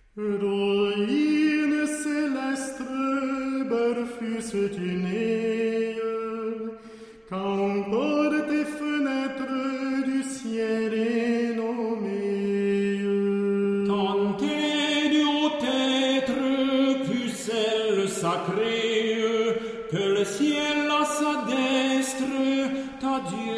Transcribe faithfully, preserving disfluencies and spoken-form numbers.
Héroïne céleste, belle fusses tu née, qu'emportent tes fenêtres du ciel énommées. Tentez du haut être, pucelle sacrée, que le ciel à sa destre t'a dû